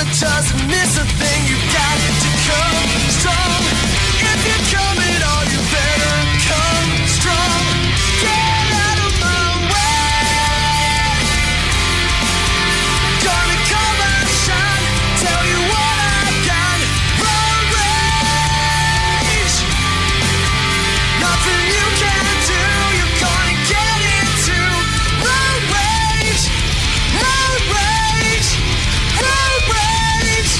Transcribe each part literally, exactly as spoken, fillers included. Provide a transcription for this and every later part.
that doesn't miss a thing. You got to come strong. If you're coming on, you better come strong. Get out of my way. Gonna come and shine. Tell you what I've got. Road rage. Nothing you can do. You're gonna get into road rage. Road rage. Road rage.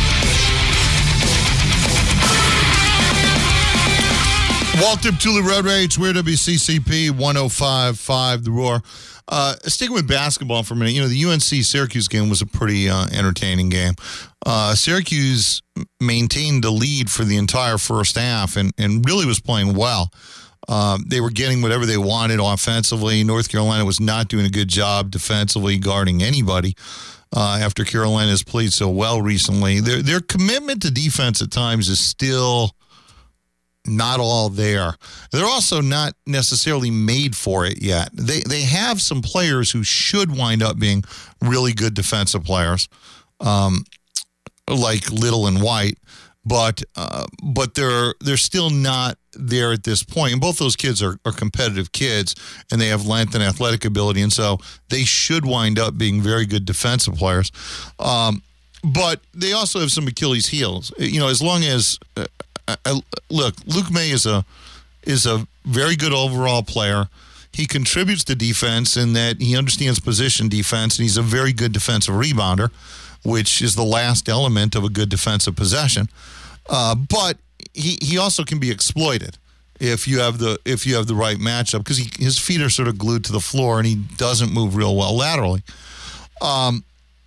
Walter Petula, Road Rage, Weird W C C P one oh five point five The Roar. Uh, sticking with basketball for a minute, you know, the U N C-Syracuse game was a pretty uh, entertaining game. Uh, Syracuse maintained the lead for the entire first half and, and really was playing well. Um, they were getting whatever they wanted offensively. North Carolina was not doing a good job defensively guarding anybody uh, after Carolina has played so well recently. Their, their commitment to defense at times is still not all there. They're also not necessarily made for it yet. They they have some players who should wind up being really good defensive players, um, like Little and White, but uh, but they're they're still not there at this point. And both those kids are, are competitive kids, and they have length and athletic ability, and so they should wind up being very good defensive players. Um, but they also have some Achilles heels. You know, as long as uh, I, look, Luke May is a is a very good overall player. He contributes to defense in that he understands position defense, and he's a very good defensive rebounder, which is the last element of a good defensive possession. Uh, but he, he also can be exploited if you have the if you have the right matchup, because his feet are sort of glued to the floor and he doesn't move real well laterally. Um,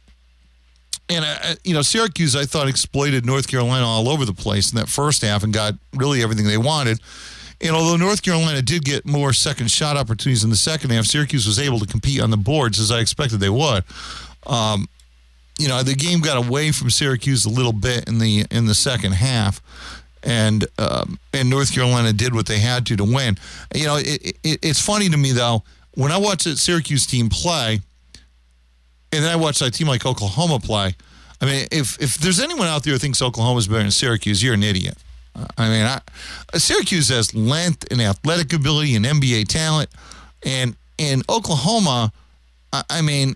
And, uh, you know, Syracuse, I thought, exploited North Carolina all over the place in that first half and got really everything they wanted. And although North Carolina did get more second shot opportunities in the second half, Syracuse was able to compete on the boards as I expected they would. Um, you know, the game got away from Syracuse a little bit in the in the second half, and um, and North Carolina did what they had to to win. You know, it, it, it's funny to me, though, when I watch the Syracuse team play, and then I watch a team like Oklahoma play. I mean, if if there's anyone out there who thinks Oklahoma's better than Syracuse, you're an idiot. Uh, I mean, I, Syracuse has length and athletic ability and N B A talent, and and Oklahoma, I, I mean,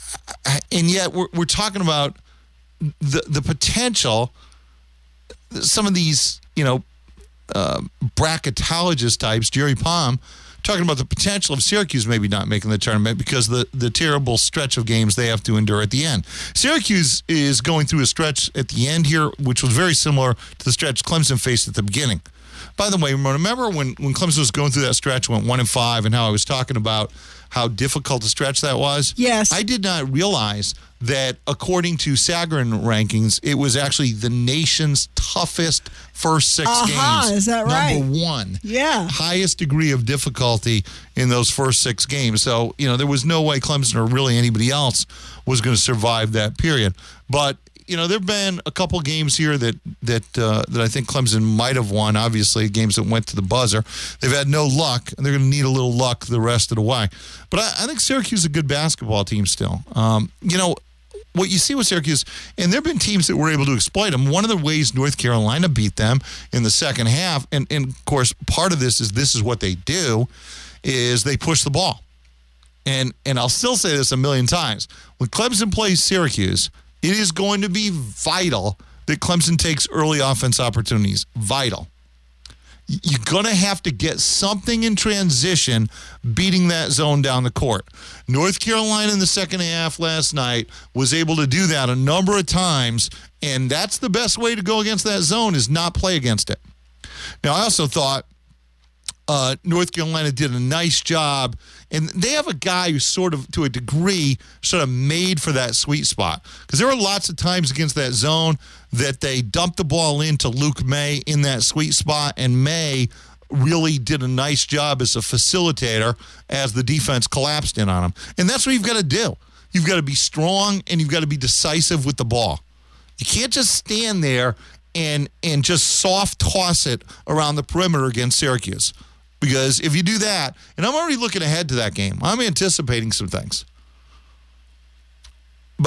and yet we're we're talking about the the potential. Some of these, you know, uh, bracketologist types, Jerry Palm, talking about the potential of Syracuse maybe not making the tournament because of the, the terrible stretch of games they have to endure at the end. Syracuse is going through a stretch at the end here, which was very similar to the stretch Clemson faced at the beginning. By the way, remember when, when Clemson was going through that stretch, went one and five, and how I was talking about how difficult a stretch that was? Yes. I did not realize that according to Sagarin rankings, it was actually the nation's toughest first six uh-huh, games. Is that right? Number one. Yeah. Highest degree of difficulty in those first six games. So, you know, there was no way Clemson or really anybody else was going to survive that period. But, you know, there have been a couple games here that that uh, that I think Clemson might have won, obviously, games that went to the buzzer. They've had no luck, and they're going to need a little luck the rest of the way. But I, I think Syracuse is a good basketball team still. Um, you know, what you see with Syracuse, and there have been teams that were able to exploit them. One of the ways North Carolina beat them in the second half, and, and of course, part of this is this is what they do, is they push the ball. And and I'll still say this a million times. When Clemson plays Syracuse, it is going to be vital that Clemson takes early offense opportunities. Vital. You're going to have to get something in transition beating that zone down the court. North Carolina in the second half last night was able to do that a number of times, and that's the best way to go against that zone is not play against it. Now, I also thought uh, North Carolina did a nice job, and they have a guy who's sort of, to a degree, sort of made for that sweet spot. Because there were lots of times against that zone that they dumped the ball into Luke May in that sweet spot, and May really did a nice job as a facilitator as the defense collapsed in on him. And that's what you've got to do. You've got to be strong, and you've got to be decisive with the ball. You can't just stand there and and just soft toss it around the perimeter against Syracuse. Because if you do that, and I'm already looking ahead to that game, I'm anticipating some things. But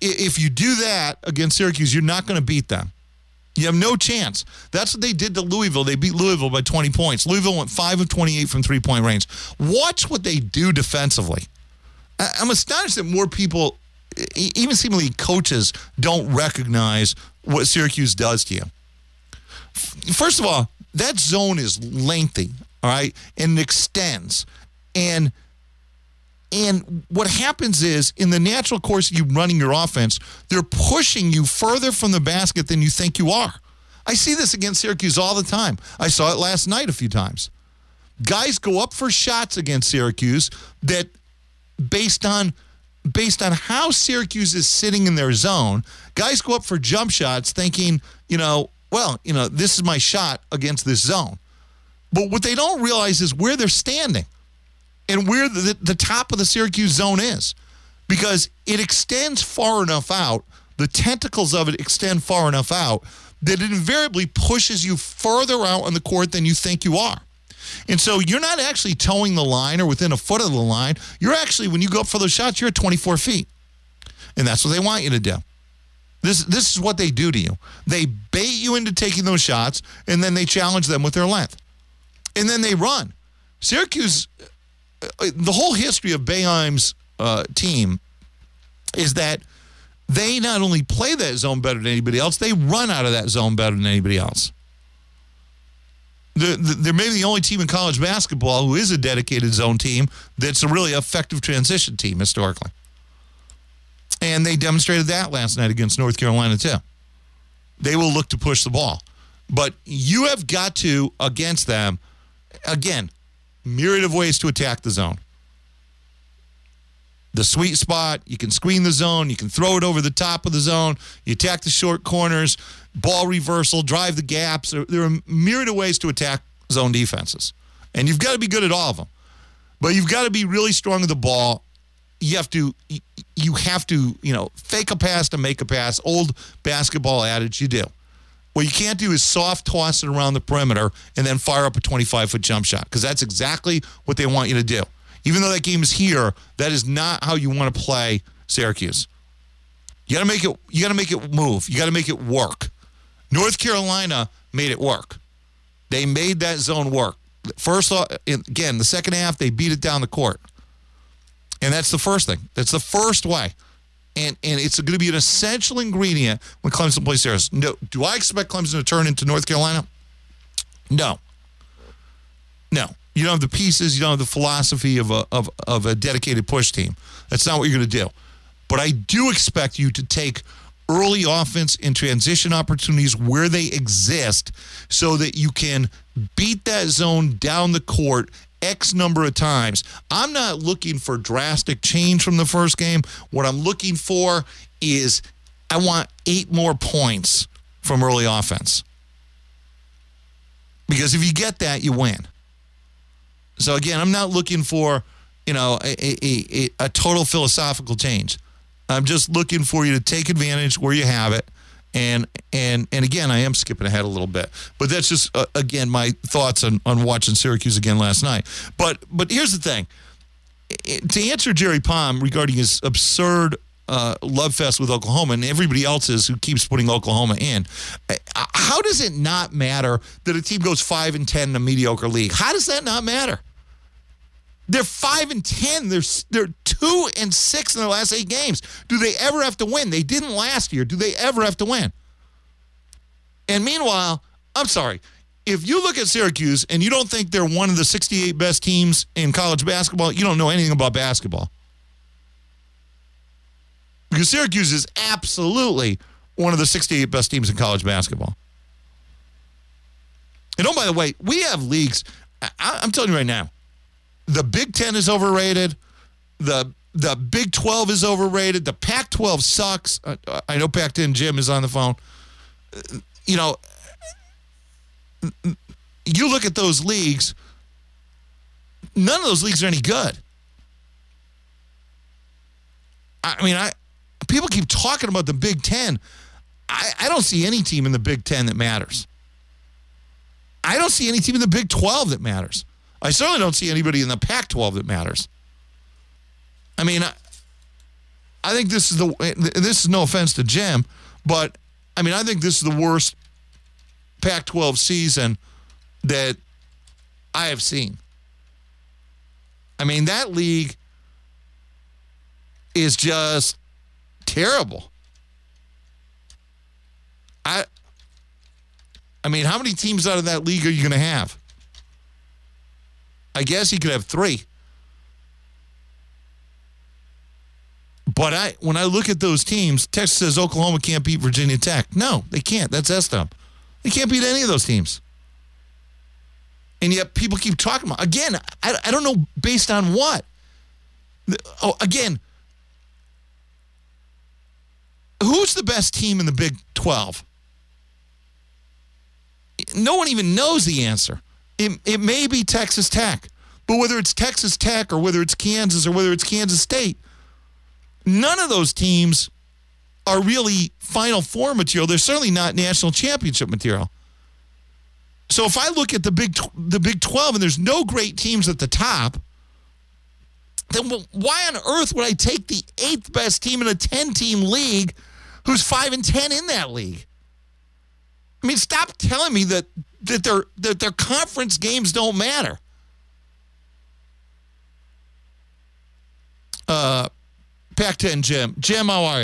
if you do that against Syracuse, you're not going to beat them. You have no chance. That's what they did to Louisville. They beat Louisville by twenty points. Louisville went five of twenty-eight from three-point range. Watch what they do defensively. I'm astonished that more people, even seemingly coaches, don't recognize what Syracuse does to you. First of all, that zone is lengthy, all right, and it extends. And And what happens is, in the natural course of you running your offense, they're pushing you further from the basket than you think you are. I see this against Syracuse all the time. I saw it last night a few times. Guys go up for shots against Syracuse that, based on based on how Syracuse is sitting in their zone, guys go up for jump shots thinking, you know, well, you know, this is my shot against this zone. But what they don't realize is where they're standing and where the, the top of the Syracuse zone is, because it extends far enough out, the tentacles of it extend far enough out that it invariably pushes you further out on the court than you think you are. And so you're not actually towing the line or within a foot of the line. You're actually, when you go up for those shots, you're at twenty-four feet. And that's what they want you to do. This, this is what they do to you. They bait you into taking those shots, and then they challenge them with their length. And then they run. Syracuse, the whole history of Boeheim's uh, team is that they not only play that zone better than anybody else, they run out of that zone better than anybody else. They're, they're maybe the only team in college basketball who is a dedicated zone team that's a really effective transition team historically. And they demonstrated that last night against North Carolina too. They will look to push the ball. But you have got to, against them, again, myriad of ways to attack the zone. The sweet spot, you can screen the zone, you can throw it over the top of the zone, you attack the short corners, ball reversal, drive the gaps. There, there are a myriad of ways to attack zone defenses. And you've got to be good at all of them. But you've got to be really strong with the ball. You have to, you have to, you know, fake a pass to make a pass. Old basketball adage, you do. What you can't do is soft toss it around the perimeter and then fire up a twenty-five-foot jump shot, because that's exactly what they want you to do. Even though that game is here, that is not how you want to play Syracuse. You got to make it. You got to make it move. You got to make it work. North Carolina made it work. They made that zone work. First, again, the second half they beat it down the court, and that's the first thing. That's the first way, and and it's going to be an essential ingredient when Clemson plays Syracuse. No, do I expect Clemson to turn into North Carolina? No. No. You don't have the pieces. You don't have the philosophy of a of, of a dedicated push team. That's not what you're going to do. But I do expect you to take early offense and transition opportunities where they exist so that you can beat that zone down the court X number of times. I'm not looking for drastic change from the first game. What I'm looking for is I want eight more points from early offense. Because if you get that, you win. So, again, I'm not looking for, you know, a, a, a, a total philosophical change. I'm just looking for you to take advantage where you have it. And, and, and again, I am skipping ahead a little bit. But that's just, uh, again, my thoughts on, on watching Syracuse again last night. But but here's the thing. It, to answer Jerry Palm regarding his absurd uh, love fest with Oklahoma and everybody else's who keeps putting Oklahoma in, how does it not matter that a team goes five and ten in a mediocre league? How does that not matter? They're five and ten. They're they're two and six in their last eight games. Do they ever have to win? They didn't last year. Do they ever have to win? And meanwhile, I'm sorry, if you look at Syracuse and you don't think they're one of the sixty-eight best teams in college basketball, you don't know anything about basketball. Because Syracuse is absolutely one of the sixty-eight best teams in college basketball. And oh, by the way, we have leagues. I, I'm telling you right now, the Big Ten is overrated. The the Big twelve is overrated. The Pac twelve sucks. I, I know Pac ten Jim is on the phone. You know, you look at those leagues, none of those leagues are any good. I mean, I people keep talking about the Big Ten. I, I don't see any team in the Big Ten that matters. I don't see any team in the Big twelve that matters. I certainly don't see anybody in the Pac twelve that matters. I mean, I, I think this is the this is no offense to Jim, but I mean I think this is the worst Pac twelve season that I have seen. I mean that league is just terrible. I I mean, how many teams out of that league are you going to have? I guess you could have three. But I, when I look at those teams, Texas says Oklahoma can't beat Virginia Tech. No, they can't. That's S-Dub. They can't beat any of those teams. And yet people keep talking about, again, I, I don't know based on what. Oh, again, who's the best team in the Big twelve? No one even knows the answer. It, it may be Texas Tech, but whether it's Texas Tech or whether it's Kansas or whether it's Kansas State, none of those teams are really Final Four material. They're certainly not national championship material. So if I look at the Big the Big twelve and there's no great teams at the top, then why on earth would I take the eighth best team in a ten-team league who's five and ten in that league? I mean, stop telling me that that their that their conference games don't matter. Uh, Pac ten, Jim. Jim, how are you?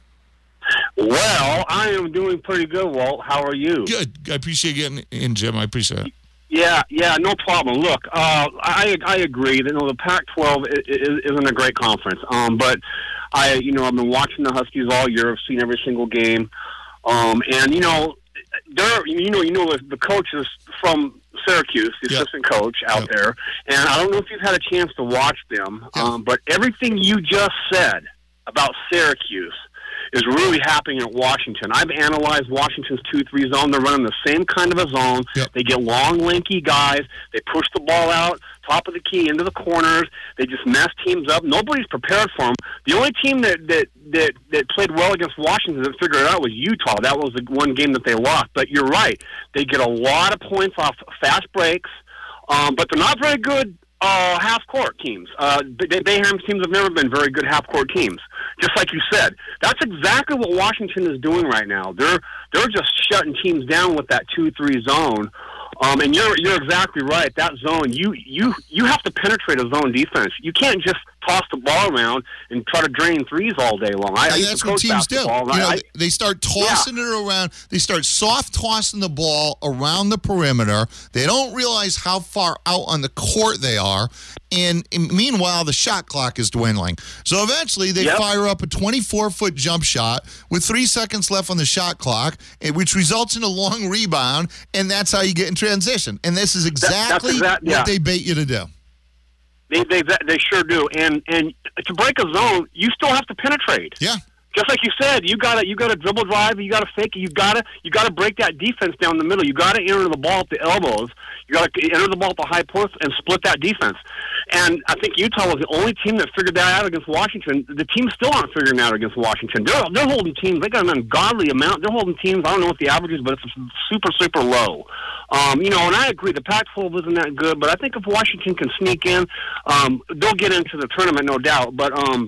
Well, I am doing pretty good, Walt. How are you? Good. I appreciate getting in, Jim. I appreciate it. Yeah, yeah, no problem. Look, uh, I I agree that you know, the Pac twelve isn't a great conference, um, but I you know I've been watching the Huskies all year. I've seen every single game, um, and you know. They're, you know, you know the, the coach is from Syracuse, the yep. assistant coach out yep. there, and I don't know if you've had a chance to watch them, yep. um, but everything you just said about Syracuse is really happening at Washington. I've analyzed Washington's two three zone. They're running the same kind of a zone. Yep. They get long, lanky guys. They push the ball out, top of the key, into the corners. They just mess teams up. Nobody's prepared for them. The only team that, that, that, that played well against Washington that figured it out was Utah. That was the one game that they lost. But you're right. They get a lot of points off fast breaks, um, but they're not very good uh, half-court teams. Uh, Bayham's teams have never been very good half-court teams. Just like you said, that's exactly what Washington is doing right now. They're they're just shutting teams down with that two three zone. Um, and you're you're exactly right. That zone, you you you have to penetrate a zone defense. You can't just toss the ball around and try to drain threes all day long. I, I used that's to what coach teams do. You basketball, know, I, they start tossing yeah. it around. They start soft tossing the ball around the perimeter. They don't realize how far out on the court they are. And, and meanwhile, the shot clock is dwindling. So eventually, they yep. fire up a twenty-four foot jump shot with three seconds left on the shot clock, which results in a long rebound, and that's how you get in transition. And this is exactly that, exact, yeah. what they bait you to do. They they they sure do. And and to break a zone, you still have to penetrate. Yeah. Just like you said, you gotta you gotta dribble drive, you gotta fake it, you gotta you gotta break that defense down the middle. You gotta enter the ball at the elbows. You gotta enter the ball at the high post and split that defense. And I think Utah was the only team that figured that out against Washington. The teams still aren't figuring that out against Washington. They're they're holding teams. They got an ungodly amount. They're holding teams. I don't know what the average is, but it's super super low. Um, you know, and I agree. The Pac twelve isn't that good, but I think if Washington can sneak in, um, they'll get into the tournament, no doubt. But um,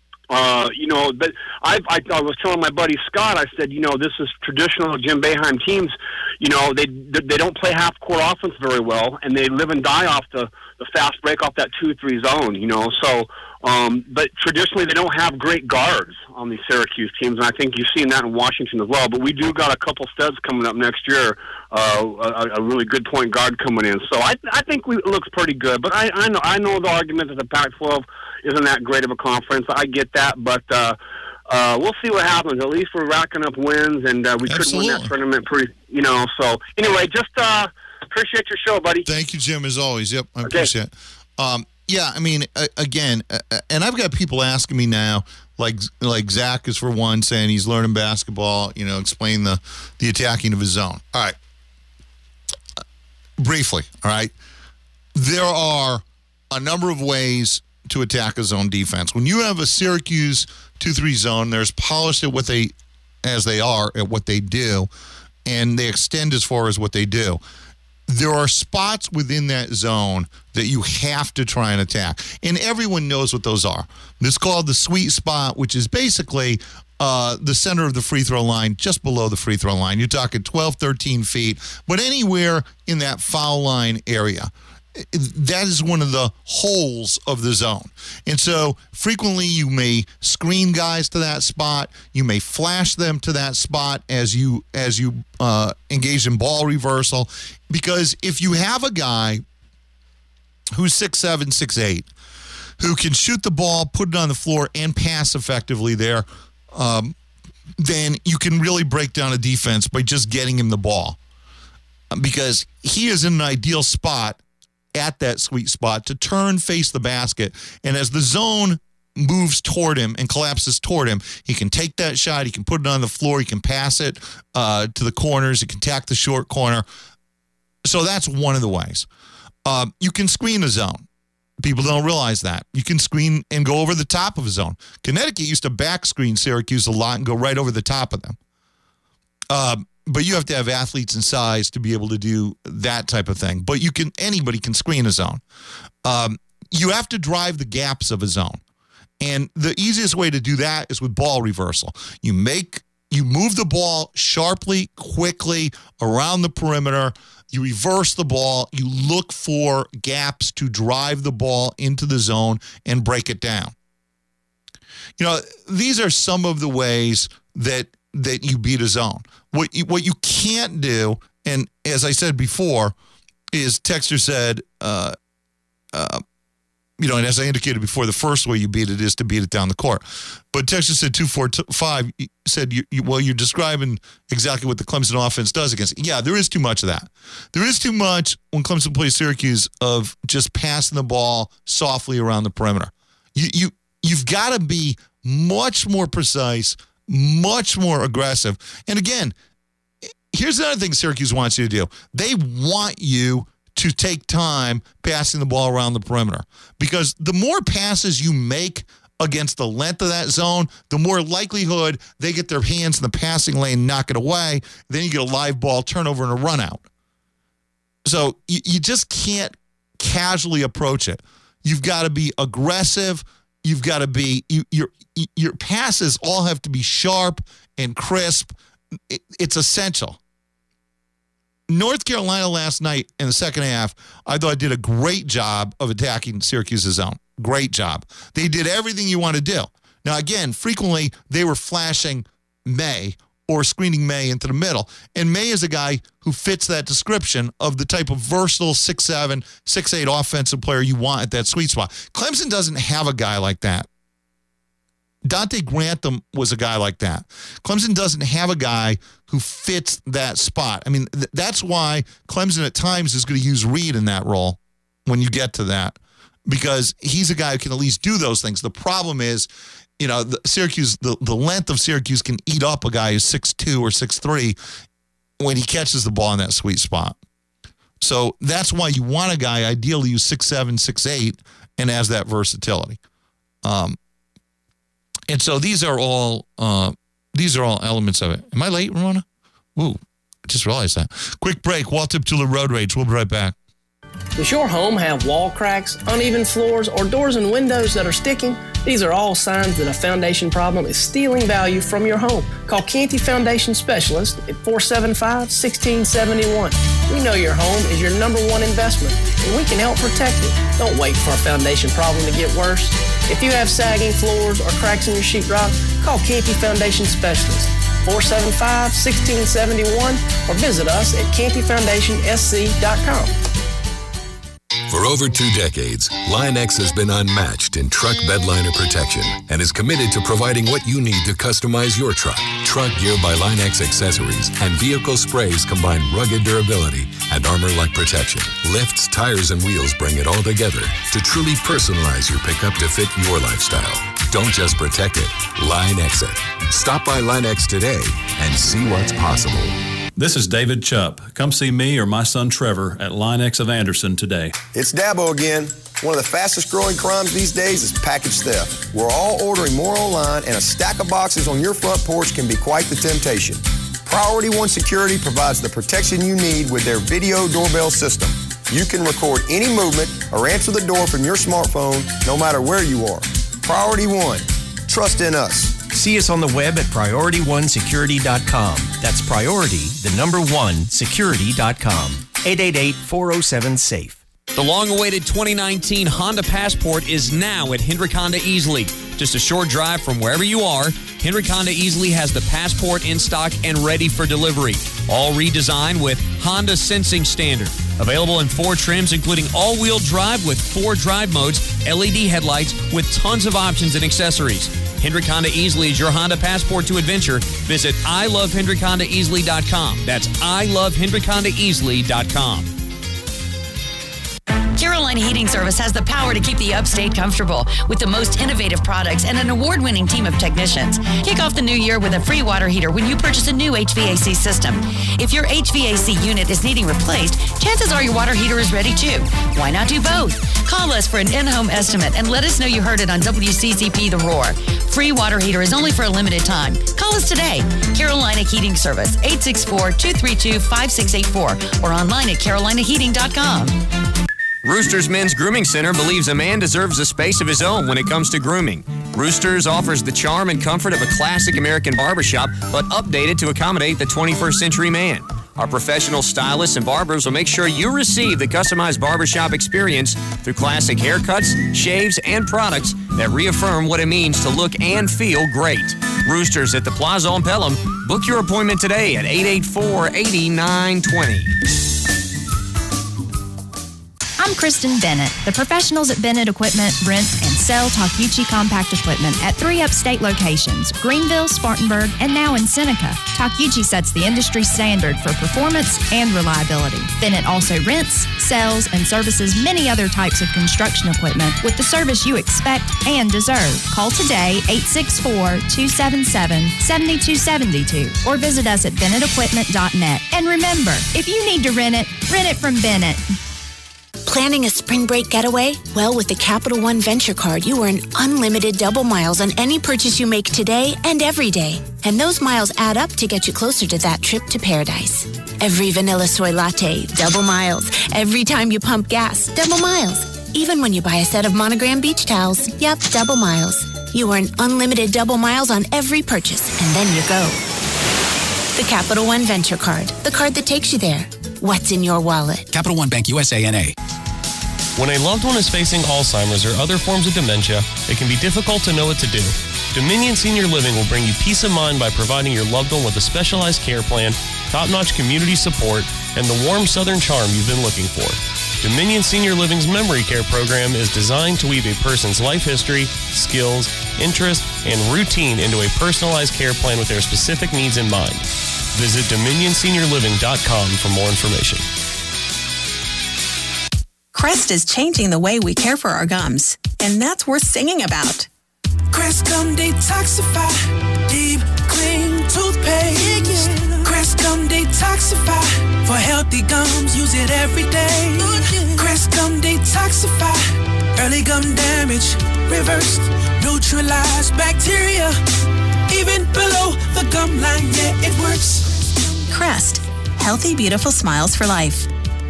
Uh, you know, but I, I, I was telling my buddy Scott, I said, you know, this is traditional Jim Boeheim teams. You know, they they don't play half-court offense very well, and they live and die off the, the fast break off that two three zone, you know. So, um, but traditionally they don't have great guards on these Syracuse teams, and I think you've seen that in Washington as well. But we do got a couple studs coming up next year, uh, a, a really good point guard coming in. So I I think we, it looks pretty good. But I, I know I know the argument that the Pac twelve isn't that great of a conference. I get that, but uh, uh, we'll see what happens. At least we're racking up wins, and uh, we could win that tournament pretty, you know. So anyway, just uh, appreciate your show, buddy. Thank you, Jim, as always. Yep, I okay. appreciate it. Um, yeah, I mean, uh, again, uh, and I've got people asking me now, like like Zach is for one, saying he's learning basketball, you know, explain the, the attacking of his zone. All right. Uh, briefly, all right. There are a number of ways to attack a zone defense. When you have a Syracuse two three zone, they're as polished at what they, as they are at what they do, and they extend as far as what they do. there are spots within that zone that you have to try and attack. And everyone knows what those are. It's called the sweet spot, which is basically uh, the center of the free throw line, just below the free throw line. You're talking twelve, thirteen feet, but anywhere in that foul line area. That is one of the holes of the zone. And so frequently you may screen guys to that spot. You may flash them to that spot as you as you uh, engage in ball reversal. Because if you have a guy who's six seven, six eight, who can shoot the ball, put it on the floor, and pass effectively there, um, then you can really break down a defense by just getting him the ball. Because he is in an ideal spot at that sweet spot to turn, face the basket, and as the zone moves toward him and collapses toward him, he can take that shot, he can put it on the floor, he can pass it uh, to the corners, he can tack the short corner. So that's one of the ways. Uh, you can screen a zone. People don't realize that. You can screen and go over the top of a zone. Connecticut used to back screen Syracuse a lot and go right over the top of them. Um, But you have to have athletes and size to be able to do that type of thing. But you can, anybody can screen a zone. Um, you have to drive the gaps of a zone. And the easiest way to do that is with ball reversal. You make, you move the ball sharply, quickly around the perimeter. You reverse the ball. You look for gaps to drive the ball into the zone and break it down. You know, these are some of the ways that that you beat a zone. What you, what you can't do, and as I said before, is Texter said, uh, uh, you know, and as I indicated before, the first way you beat it is to beat it down the court. But Texter said two four five said, you, you, well, you're describing exactly what the Clemson offense does against it. Yeah, there is too much of that. There is too much when Clemson plays Syracuse of just passing the ball softly around the perimeter. You, you, you've got to be much more precise, much more aggressive. And again, here's another thing Syracuse wants you to do. They want you to take time passing the ball around the perimeter, because the more passes you make against the length of that zone, the more likelihood they get their hands in the passing lane, knock it away. Then you get a live ball turnover and a run out. So you, you just can't casually approach it. You've got to be aggressive. You've got to be, you, your your passes all have to be sharp and crisp. It, it's essential. North Carolina last night in the second half, I thought did a great job of attacking Syracuse's zone. Great job. They did everything you want to do. Now, again, frequently they were flashing May or screening May into the middle. And May is a guy who fits that description of the type of versatile six seven, six eight offensive player you want at that sweet spot. Clemson doesn't have a guy like that. Dante Grantham was a guy like that. Clemson doesn't have a guy who fits that spot. I mean, th- that's why Clemson at times is going to use Reed in that role when you get to that, because he's a guy who can at least do those things. The problem is, you know, the Syracuse, the, the length of Syracuse can eat up a guy who's six two or six three when he catches the ball in that sweet spot. So that's why you want a guy ideally who's six seven, six eight and has that versatility. Um, and so these are all uh, these are all elements of it. Am I late, Ramona? Ooh, I just realized that. Quick break. Waltip Tula Road Rage. We'll be right back. Does your home have wall cracks, uneven floors, or doors and windows that are sticking? These are all signs that a foundation problem is stealing value from your home. Call Canty Foundation Specialist at four seven five, one six seven one. We know your home is your number one investment, and we can help protect it. Don't wait for a foundation problem to get worse. If you have sagging floors or cracks in your sheetrock, call Canty Foundation Specialist, four seven five, one six seven one, or visit us at canty foundation s c dot com. For over two decades, Line-X has been unmatched in truck bedliner protection and is committed to providing what you need to customize your truck. Truck Gear by Line-X accessories and vehicle sprays combine rugged durability and armor-like protection. Lifts, tires, and wheels bring it all together to truly personalize your pickup to fit your lifestyle. Don't just protect it, Line-X it. Stop by Line-X today and see what's possible. This is David Chupp. Come see me or my son Trevor at Line-X of Anderson today. It's Dabo again. One of the fastest growing crimes these days is package theft. We're all ordering more online, and a stack of boxes on your front porch can be quite the temptation. Priority One Security provides the protection you need with their video doorbell system. You can record any movement or answer the door from your smartphone no matter where you are. Priority One. Trust in us. See us on the web at priority one security dot com. That's priority, the number one, security dot com. eight eight eight, four oh seven, SAFE. The long-awaited twenty nineteen Honda Passport is now at Hendrick Honda Easley. Just a short drive from wherever you are, Hendrick Honda Easley has the Passport in stock and ready for delivery. All redesigned with Honda Sensing Standard. Available in four trims, including all-wheel drive with four drive modes, L E D headlights with tons of options and accessories. Hendrick Honda Easley is your Honda passport to adventure. Visit I love hendrick honda easley dot com. That's I love hendrick honda easley dot com. Carolina Heating Service has the power to keep the upstate comfortable with the most innovative products and an award-winning team of technicians. Kick off the new year with a free water heater when you purchase a new H V A C system. If your H V A C unit is needing replaced, chances are your water heater is ready too. Why not do both? Call us for an in-home estimate and let us know you heard it on W C C P The Roar. Free water heater is only for a limited time. Call us today. Carolina Heating Service, eight six four, two three two, five six eight four or online at carolina heating dot com. Roosters Men's Grooming Center believes a man deserves a space of his own when it comes to grooming. Roosters offers the charm and comfort of a classic American barbershop, but updated to accommodate the twenty-first century man. Our professional stylists and barbers will make sure you receive the customized barbershop experience through classic haircuts, shaves, and products that reaffirm what it means to look and feel great. Roosters at the Plaza on Pelham. Book your appointment today at eight eight four, eight nine two zero. I'm Kristen Bennett. The professionals at Bennett Equipment rent and sell Takeuchi compact equipment at three upstate locations, Greenville, Spartanburg, and now in Seneca. Takeuchi sets the industry standard for performance and reliability. Bennett also rents, sells, and services many other types of construction equipment with the service you expect and deserve. Call today, eight six four, two seven seven, seven two seven two, or visit us at bennett equipment dot net. And remember, if you need to rent it, rent it from Bennett. Planning a spring break getaway? Well, with the Capital One Venture Card, you earn unlimited double miles on any purchase you make today and every day. And those miles add up to get you closer to that trip to paradise. Every vanilla soy latte, double miles. Every time you pump gas, double miles. Even when you buy a set of Monogram beach towels, yep, double miles. You earn unlimited double miles on every purchase, and then you go. The Capital One Venture Card, the card that takes you there. What's in your wallet? Capital One Bank U S A N A. When a loved one is facing Alzheimer's or other forms of dementia, it can be difficult to know what to do. Dominion Senior Living will bring you peace of mind by providing your loved one with a specialized care plan, top-notch community support, and the warm Southern charm you've been looking for. Dominion Senior Living's memory care program is designed to weave a person's life history, skills, interests, and routine into a personalized care plan with their specific needs in mind. Visit dominion senior living dot com for more information. Crest is changing the way we care for our gums, and that's worth singing about. Crest Gum Detoxify, deep clean toothpaste. Crest Gum Detoxify, for healthy gums, use it every day. Crest Gum Detoxify, early gum damage, reversed, neutralized bacteria, even below the gum line, yeah, it works. Crest, healthy, beautiful smiles for life.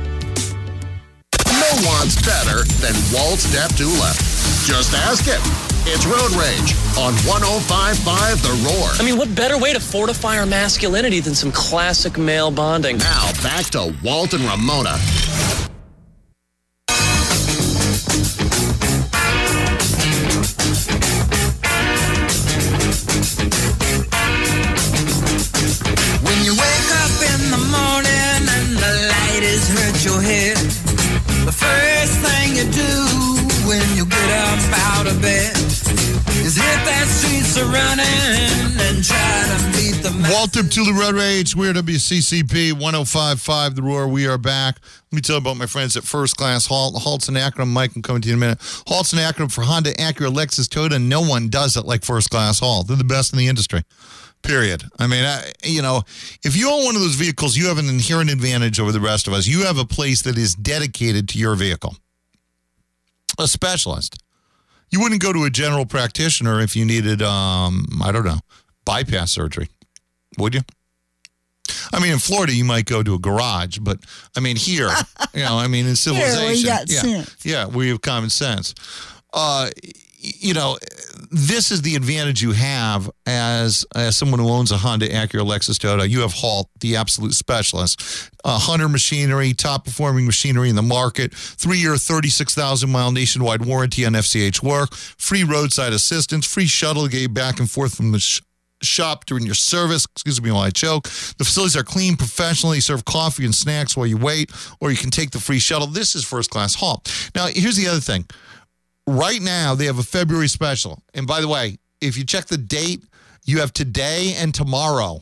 No one's better than Walt Deptula. Just ask him. It's Road Rage on one oh five point five The Roar. I mean, what better way to fortify our masculinity than some classic male bonding? Now, back to Walt and Ramona. When you wake up in the morning and the light has hurt your head, the first thing you do when you get up out of bed is hit that streets a running and try to beat the man. Walt Deptula, Road Rage, we're W C C P one oh five point five The Roar. We are back. Let me tell you about my friends at First Class Halt. Halt's and Acronym. Mike, I'm coming to you in a minute. Halt's and Acronym for Honda, Acura, Lexus, Toyota. No one does it like First Class Halt. They're the best in the industry. Period. I mean, I, you know, if you own one of those vehicles, you have an inherent advantage over the rest of us. You have a place that is dedicated to your vehicle. A specialist. You wouldn't go to a general practitioner if you needed, um, I don't know, bypass surgery, would you? I mean, in Florida, you might go to a garage, but I mean, here, you know, I mean, in civilization, Here we got yeah, sense. yeah, we have common sense. Uh, you know, this is the advantage you have as, as someone who owns a Honda, Acura, Lexus, Toyota. You have Halt, the absolute specialist. Uh, Hunter Machinery, top-performing machinery in the market. Three-year, thirty-six thousand mile nationwide warranty on F C H work. Free roadside assistance. Free shuttle to get you back and forth from the sh- shop during your service. Excuse me while I choke. The facilities are clean, professional. You serve coffee and snacks while you wait, or you can take the free shuttle. This is first-class Halt. Now, here's the other thing. Right now, they have a February special. And by the way, if you check the date, you have today and tomorrow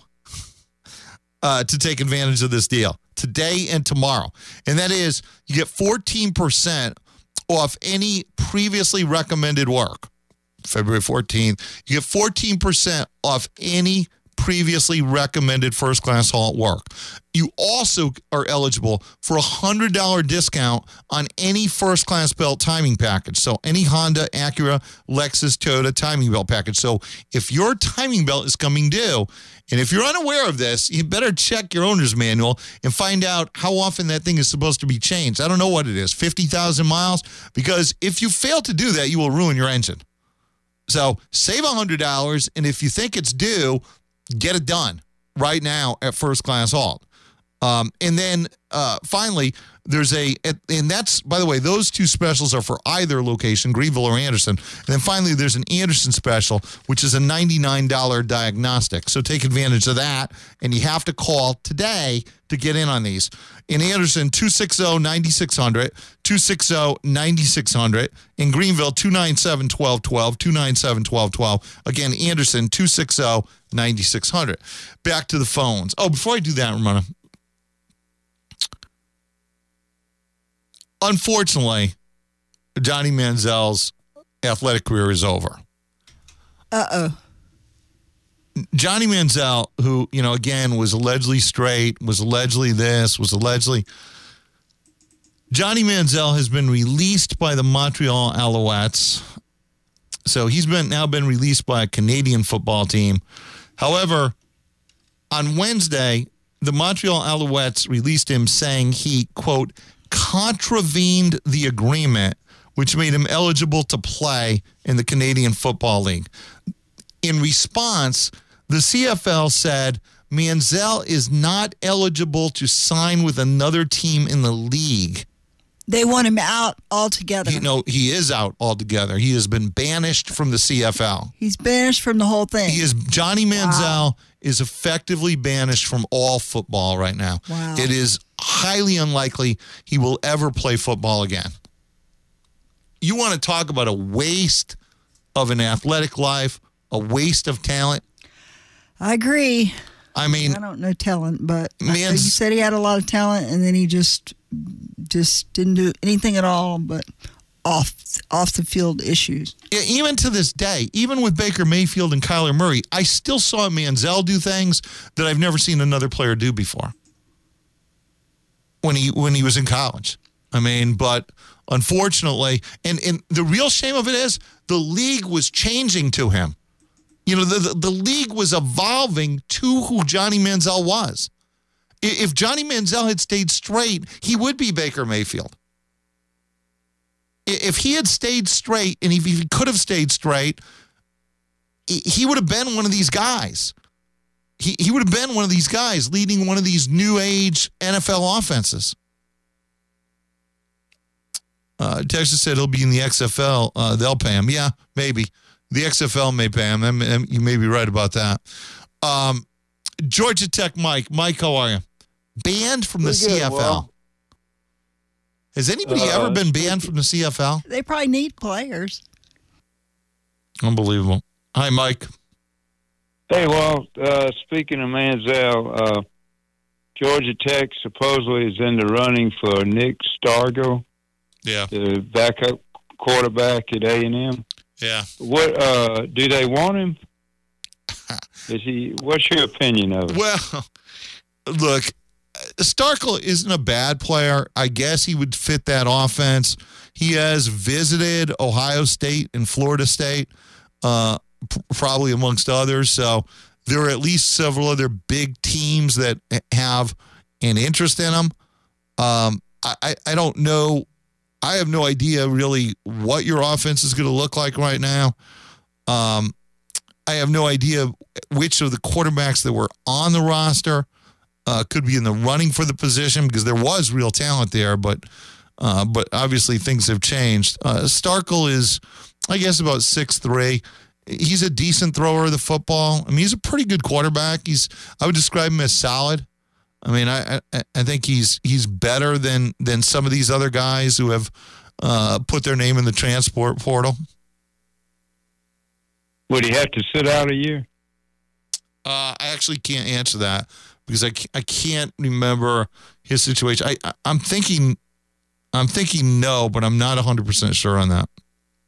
uh, to take advantage of this deal. Today and tomorrow. And that is, you get fourteen percent off any previously recommended work. February fourteenth. You get fourteen percent off any previously recommended first-class Halt work. You also are eligible for a one hundred dollars discount on any first-class belt timing package. So any Honda, Acura, Lexus, Toyota timing belt package. So if your timing belt is coming due, and if you're unaware of this, you better check your owner's manual and find out how often that thing is supposed to be changed. I don't know what it is, fifty thousand miles? Because if you fail to do that, you will ruin your engine. So save one hundred dollars, and if you think it's due, get it done right now at First Class Halt. Um, and then uh, finally, there's a, and that's, by the way, those two specials are for either location, Greenville or Anderson. And then finally, there's an Anderson special, which is a ninety-nine dollars diagnostic. So take advantage of that. And you have to call today to get in on these. In Anderson, two six zero, nine six zero zero, two six zero, nine six zero zero. In Greenville, two nine seven, one two one two, two nine seven, one two one two. Again, Anderson, two six zero, nine six zero zero. Back to the phones. Oh, before I do that, Ramona, unfortunately, Johnny Manziel's athletic career is over. Uh-oh. Johnny Manziel, who, you know, again, was allegedly straight, was allegedly this, was allegedly... Johnny Manziel has been released by the Montreal Alouettes. So he's been now been released by a Canadian football team. However, on Wednesday, the Montreal Alouettes released him saying he, quote, contravened the agreement, which made him eligible to play in the Canadian Football League. In response, the C F L said Manziel is not eligible to sign with another team in the league. They want him out altogether. You know, he is out altogether. He has been banished from the C F L. He's banished from the whole thing. He is Johnny Manziel Wow. is effectively banished from all football right now. Wow. It is highly unlikely he will ever play football again. You want to talk about a waste of an athletic life, a waste of talent? I agree. I mean, I don't know talent, but I know you Man's- said he had a lot of talent, and then he just just didn't do anything at all but off off the field issues. Yeah, even to this day, even with Baker Mayfield and Kyler Murray, I still saw Manziel do things that I've never seen another player do before when he when he was in college. I mean, but unfortunately, and, and the real shame of it is the league was changing to him. You know, the, the, the league was evolving to who Johnny Manziel was. I- If Johnny Manziel had stayed straight, he would be Baker Mayfield. I- If he had stayed straight, and if he could have stayed straight, he- he would have been one of these guys. He, he would have been one of these guys leading one of these new age N F L offenses. Uh, Texas said he'll be in the X F L. Uh, they'll pay him. Yeah, maybe. The X F L may pay him. I mean, you may be right about that. Um, Georgia Tech Mike. Mike, how are you? Banned from the Pretty good, C F L. Will. Has anybody Uh, ever been banned from the C F L? They probably need players. Unbelievable. Hi, Mike. Hey, well, uh, speaking of Manziel, uh, Georgia Tech supposedly is in the running for Nick Stargell, yeah, the backup quarterback at A and M. Yeah. What uh, do they want him? Is he? What's your opinion of it? Well, look, Starkle isn't a bad player. I guess he would fit that offense. He has visited Ohio State and Florida State, uh, p- probably amongst others. So there are at least several other big teams that have an interest in him. Um, I, I don't know. I have no idea really what your offense is going to look like right now. Um, I have no idea which of the quarterbacks that were on the roster uh, could be in the running for the position, because there was real talent there, but uh, but obviously things have changed. Uh, Starkel is, I guess, about six three. He's a decent thrower of the football. I mean, he's a pretty good quarterback. He's I would describe him as solid. I mean, I I, I think he's he's better than than some of these other guys who have uh, put their name in the transport portal. Would he have to sit out a year? Uh, I actually can't answer that because I, I can't remember his situation. I, I I'm thinking I'm thinking no, but I'm not one hundred percent sure on that.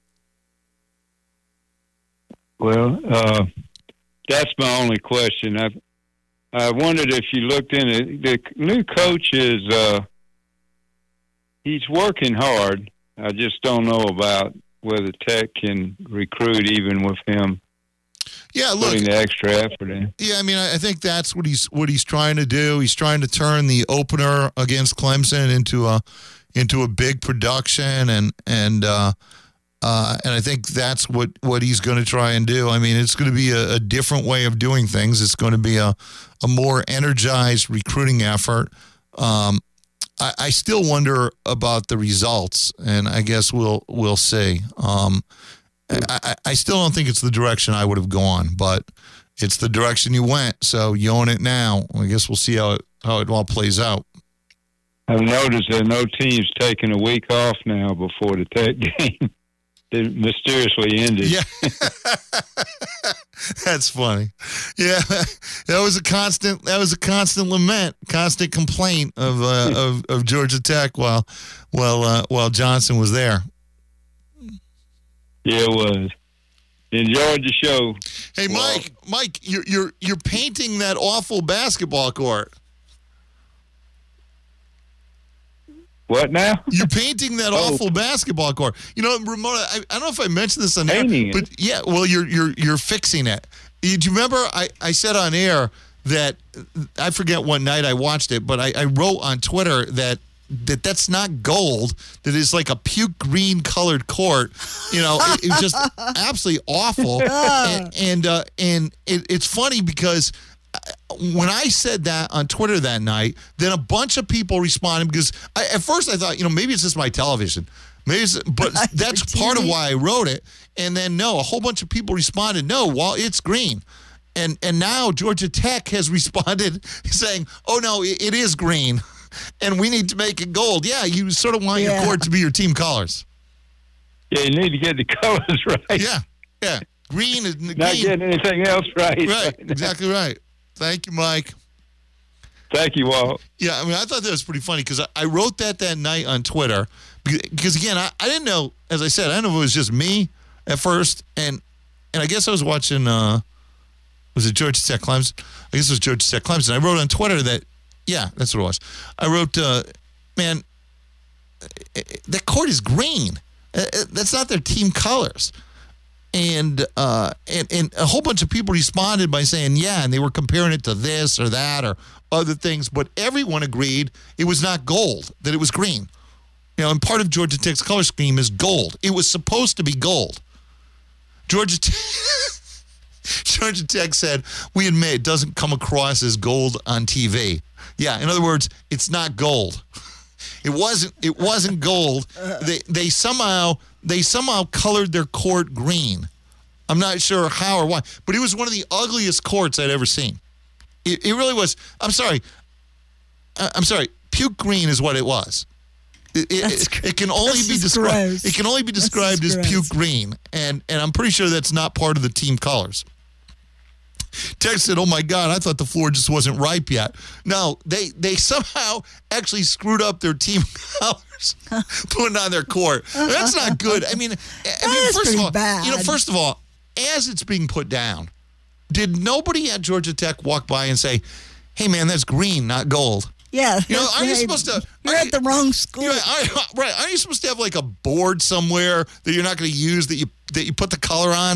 Well, uh, that's my only question. I I wondered if you looked in it. The new coach is uh, he's working hard. I just don't know about whether Tech can recruit even with him. Yeah, look, putting the extra effort in. Yeah, I mean, I think that's what he's what he's trying to do. He's trying to turn the opener against Clemson into a into a big production, and and uh, uh, and I think that's what, what he's going to try and do. I mean, it's going to be a, a different way of doing things. It's going to be a a more energized recruiting effort. Um, I, I still wonder about the results, and I guess we'll we'll see. Um, I, I still don't think it's the direction I would have gone, but it's the direction you went, so you own it now. I guess we'll see how it how it all plays out. I've noticed that no team's taking a week off now before the Tech game. It mysteriously ended. Yeah, that's funny. Yeah, that was a constant. That was a constant lament, constant complaint of uh, of of Georgia Tech while while uh, while Johnson was there. Yeah, it was. Enjoyed the show. Hey, well, Mike, Mike, you're you're you're painting that awful basketball court. What now? You're painting that oh. awful basketball court. You know, Ramona, I, I don't know if I mentioned this on air, but yeah, well, you're you're you're fixing it. Do you remember I, I said on air that I forget what night I watched it, but I, I wrote on Twitter that. that that's not gold, that is like a puke green colored court. You know, it, it was just absolutely awful. And and, uh, and it, it's funny because when I said that on Twitter that night, then a bunch of people responded because I, at first I thought, you know, maybe it's just my television. Maybe it's, but that's part of why I wrote it. And then, no, a whole bunch of people responded, no, well, it's green. And, and now Georgia Tech has responded saying, oh, no, it, it is green. And we need to make it gold. Yeah, you sort of want yeah. your court to be your team colors. Yeah, you need to get the colors right. Yeah, yeah. Green is not green. getting anything else right. Right, right exactly right. Thank you, Mike. Thank you, Walt. Yeah, I mean, I thought that was pretty funny because I, I wrote that that night on Twitter because, again, I, I didn't know, as I said, I didn't know if it was just me at first, and and I guess I was watching, uh, was it Georgia Tech Clemson? I guess it was Georgia Tech Clemson. I wrote on Twitter that, yeah, that's what it was. I wrote, uh, man, that court is green. Uh, that's not their team colors. And, uh, and and a whole bunch of people responded by saying, yeah, and they were comparing it to this or that or other things, but everyone agreed it was not gold, that it was green. You know, and part of Georgia Tech's color scheme is gold. It was supposed to be gold. Georgia Tech, Georgia Tech said, we admit it doesn't come across as gold on T V. Yeah, in other words, it's not gold. It wasn't. It wasn't gold. They they somehow they somehow colored their court green. I'm not sure how or why, but it was one of the ugliest courts I'd ever seen. It, it really was. I'm sorry. I'm sorry. Puke green is what it was. It, it, it can only be described. It can only be described as puke green, and and I'm pretty sure that's not part of the team colors. Tex said, oh, my God, I thought the floor just wasn't ripe yet. No, they they somehow actually screwed up their team colors, putting on their court. That's not good. I mean, I mean first of all, bad. you know, first of all, as it's being put down, did nobody at Georgia Tech walk by and say, hey, man, that's green, not gold? Yeah. You know, aren't you supposed to? You're at the wrong school. You know, aren't, right. Aren't you supposed to have like a board somewhere that you're not going to use that you that you put the color on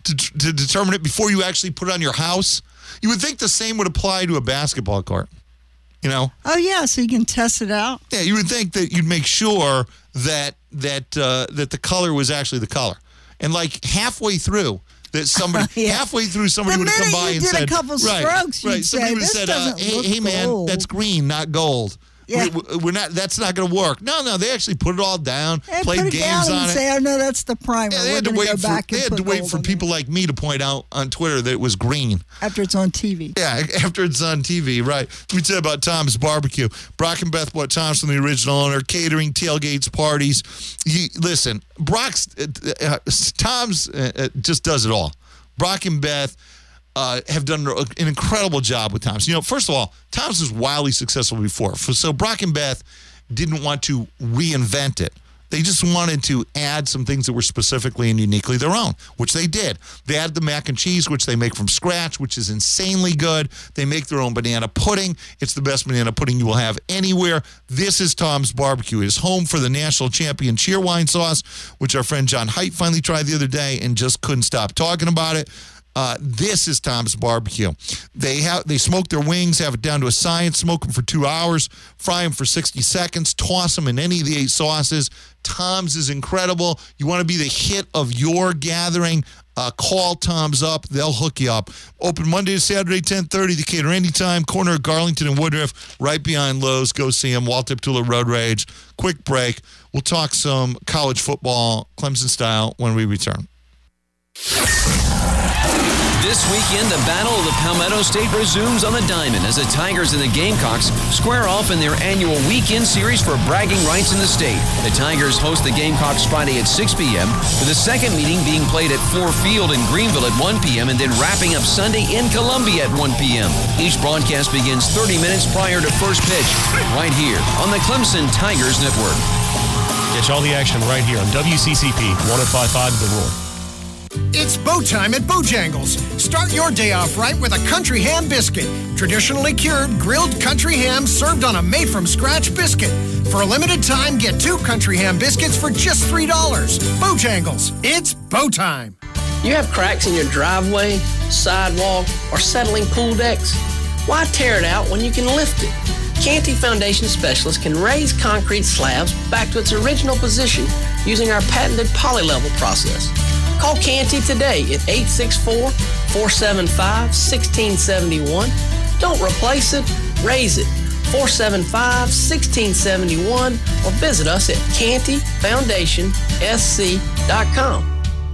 to, to determine it before you actually put it on your house? You would think the same would apply to a basketball court. You know? Oh, yeah, so you can test it out. Yeah, you would think that you'd make sure that that uh, that the color was actually the color. And like halfway through, that somebody Yeah. halfway through somebody The would have come minute by you and did a said, couple right, strokes, you'd right. Somebody say, would have "This said, uh, doesn't hey, look hey, man, gold." that's green, not gold. Yeah. We, we're not. That's not going to work. No, no. They actually put it all down, They played put it games down on and it. say, oh, no, that's the primer. Yeah, they We're had to going wait to go for back they and had put to wait gold for on people like me to point out on Twitter that it was green. after it's on T V. Yeah, after it's on T V, right. Let me tell you about Tom's Barbecue. Brock and Beth bought Tom's from the original owner, catering, tailgates, parties. You, listen, Brock's, uh, uh, Tom's uh, uh, just does it all. Brock and Beth uh, have done an incredible job with Tom's. You know, first of all, Tom's was wildly successful before. So Brock and Beth didn't want to reinvent it. They just wanted to add some things that were specifically and uniquely their own, which they did. They added the mac and cheese, which they make from scratch, which is insanely good. They make their own banana pudding. It's the best banana pudding you will have anywhere. This is Tom's Barbecue. It is home for the national champion cheerwine sauce, which our friend John Haidt finally tried the other day and just couldn't stop talking about it. Uh, this is Tom's Barbecue. They have they smoke their wings, have it down to a science, smoke them for two hours, fry them for sixty seconds, toss them in any of the eight sauces. Tom's is incredible. You want to be the hit of your gathering, uh, call Tom's up. They'll hook you up. Open Monday to Saturday, ten thirty. They cater anytime. Corner of Garlington and Woodruff, right behind Lowe's. Go see them. Walt Deptula Road Rage. Quick break. We'll talk some college football, Clemson style, when we return. This weekend, the Battle of the Palmetto State resumes on the Diamond as the Tigers and the Gamecocks square off in their annual weekend series for bragging rights in the state. The Tigers host the Gamecocks Friday at six p.m., with the second meeting being played at Ford Field in Greenville at one p.m. and then wrapping up Sunday in Columbia at one p.m. Each broadcast begins thirty minutes prior to first pitch, right here on the Clemson Tigers Network. Catch all the action right here on W C C P one oh five point five The Roar. It's bow time at Bojangles. Start your day off right with a country ham biscuit. Traditionally cured, grilled country ham served on a made-from-scratch biscuit. For a limited time, get two country ham biscuits for just three dollars. Bojangles. It's bow time. You have cracks in your driveway, sidewalk, or settling pool decks? Why tear it out when you can lift it? Canty Foundation Specialists can raise concrete slabs back to its original position using our patented polylevel process. Call Canty today at eight six four, four seven five, one six seven one. Don't replace it, raise it. four seven five, one six seven one or visit us at canty foundation s c dot com.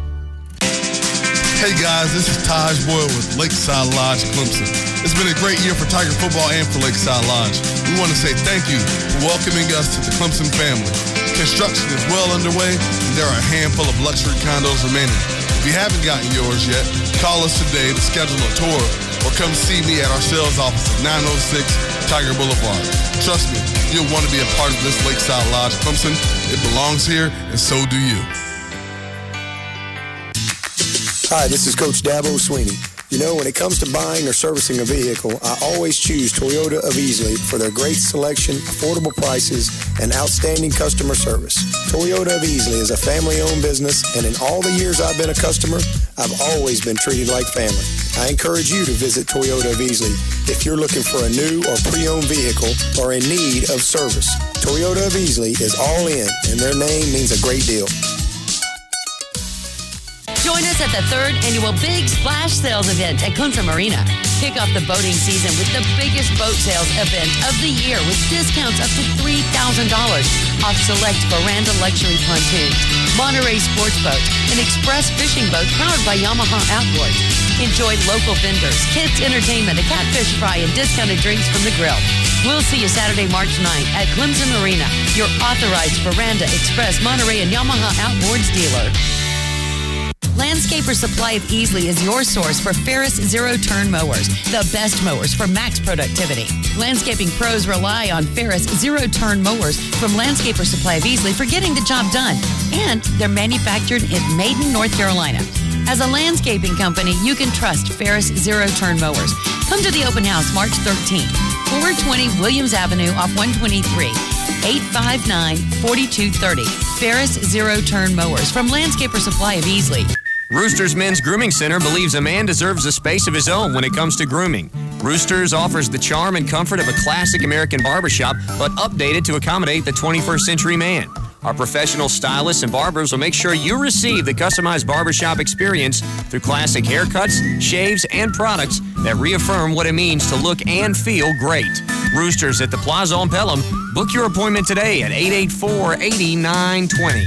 Hey guys, this is Taj Boyle with Lakeside Lodge Clemson. It's been a great year for Tiger football and for Lakeside Lodge. We want to say thank you for welcoming us to the Clemson family. Construction is well underway, and there are a handful of luxury condos remaining. If you haven't gotten yours yet, call us today to schedule a tour or come see me at our sales office at nine oh six Tiger Boulevard. Trust me, you'll want to be a part of this Lakeside Lodge Clemson. It belongs here, and so do you. Hi, this is Coach Dabo Sweeney. You know, when it comes to buying or servicing a vehicle, I always choose Toyota of Easley for their great selection, affordable prices, and outstanding customer service. Toyota of Easley is a family-owned business, and in all the years I've been a customer, I've always been treated like family. I encourage you to visit Toyota of Easley if you're looking for a new or pre-owned vehicle or in need of service. Toyota of Easley is all in, and their name means a great deal. Join us at the third annual Big Splash Sales event at Clemson Marina. Kick off the boating season with the biggest boat sales event of the year with discounts up to three thousand dollars off select Veranda luxury pontoons, Monterey sports boats, and express fishing boats powered by Yamaha Outboards. Enjoy local vendors, kids entertainment, a catfish fry, and discounted drinks from the grill. We'll see you Saturday, March ninth at Clemson Marina, your authorized Veranda, Express, Monterey, and Yamaha Outboards dealer. Landscaper Supply of Easley is your source for Ferris zero-turn mowers, the best mowers for max productivity. Landscaping pros rely on Ferris zero-turn mowers from Landscaper Supply of Easley for getting the job done. And they're manufactured in Maiden, North Carolina. As a landscaping company, you can trust Ferris zero-turn mowers. Come to the open house March thirteenth, four twenty Williams Avenue off one twenty-three. eight five nine, four two three zero. Ferris Zero-Turn Mowers from Landscaper Supply of Easley. Roosters Men's Grooming Center believes a man deserves a space of his own when it comes to grooming. Roosters offers the charm and comfort of a classic American barbershop, but updated to accommodate the twenty-first century man. Our professional stylists and barbers will make sure you receive the customized barbershop experience through classic haircuts, shaves, and products that reaffirm what it means to look and feel great. Roosters at the Plaza on Pelham. Book your appointment today at eight eight four, eight nine two zero.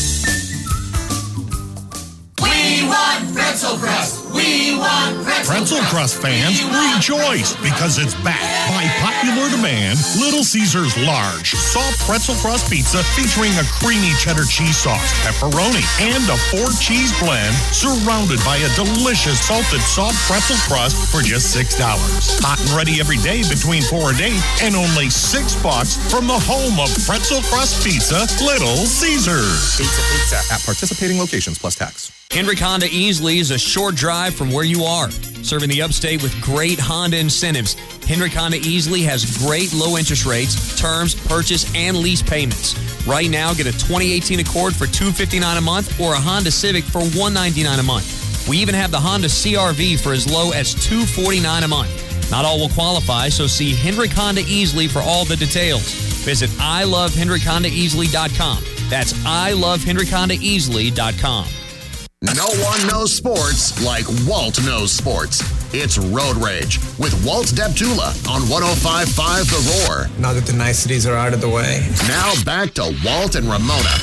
We want Pretzel Crust. We want Pretzel, Pretzel Crust fans rejoice because it's back by popular demand. Little Caesars Large Soft Pretzel Crust Pizza featuring a creamy cheddar cheese sauce, pepperoni, and a four cheese blend surrounded by a delicious salted soft pretzel crust for just six dollars. Hot and ready every day between four and eight and only six bucks from the home of Pretzel Crust Pizza, Little Caesars. Pizza, pizza. At participating locations plus tax. Hendrick Honda Easley is a short drive from where you are. Serving the upstate with great Honda incentives, Hendrick Honda Easley has great low interest rates, terms, purchase, and lease payments. Right now, get a twenty eighteen Accord for two hundred fifty-nine dollars a month or a Honda Civic for one hundred ninety-nine dollars a month. We even have the Honda C R V for as low as two hundred forty-nine dollars a month. Not all will qualify, so see Hendrick Honda Easley for all the details. Visit I love hendrick honda easley dot com. That's I love hendrick honda easley dot com. No one knows sports like Walt knows sports. It's Road Rage with Walt Deptula on one oh five point five The Roar. Now that the niceties are out of the way. Now back to Walt and Ramona.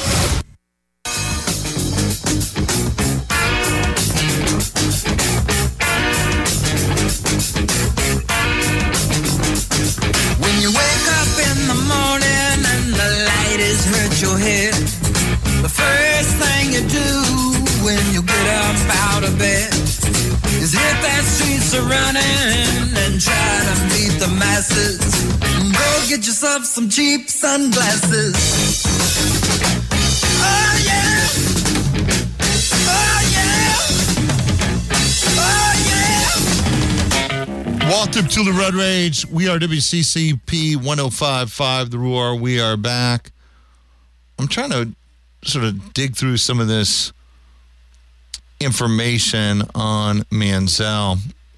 When you wake up in the morning and the light has hurt your head, the first thing you do when you get up out of bed is hit that streets a running and try to beat the masses. Go get yourself some cheap sunglasses. Oh yeah, oh yeah, oh yeah. Walt Deptula Road Rage. We are W C C P one oh five point five The Roar. We are back. I'm trying to sort of dig through some of this information on Manziel.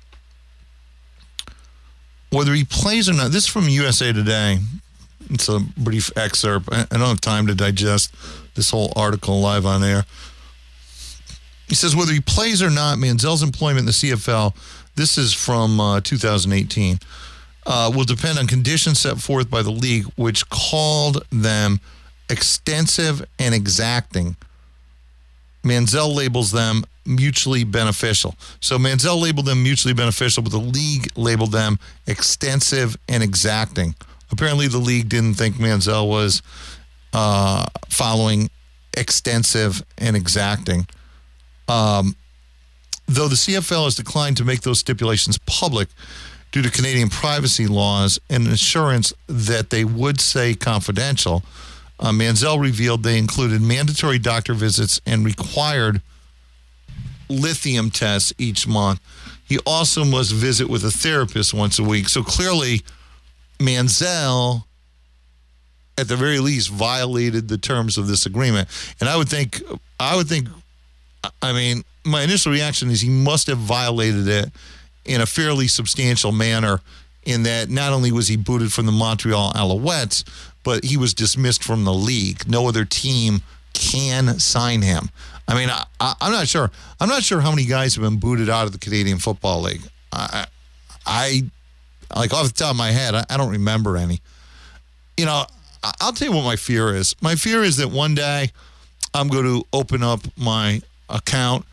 Whether he plays or not, this is from U S A Today. It's a brief excerpt. I don't have time to digest this whole article live on air. He says whether he plays or not, Manziel's employment in the C F L, this is from uh, two thousand eighteen, uh, will depend on conditions set forth by the league, which called them extensive and exacting. Manziel labels them mutually beneficial. So Manziel labeled them mutually beneficial, but the league labeled them extensive and exacting. Apparently the league didn't think Manziel was uh, following extensive and exacting. Um, though the C F L has declined to make those stipulations public due to Canadian privacy laws and assurance that they would stay confidential, Uh, Manziel revealed they included mandatory doctor visits and required lithium tests each month. He also must visit with a therapist once a week. So clearly, Manziel, at the very least, violated the terms of this agreement. And I would think, I would think, I mean, my initial reaction is he must have violated it in a fairly substantial manner, in that not only was he booted from the Montreal Alouettes, but he was dismissed from the league. No other team can sign him. I mean, I, I, I'm not sure. I'm not sure how many guys have been booted out of the Canadian Football League. I, I like off the top of my head, I, I don't remember any. You know, I, I'll tell you what my fear is. My fear is that one day I'm going to open up my account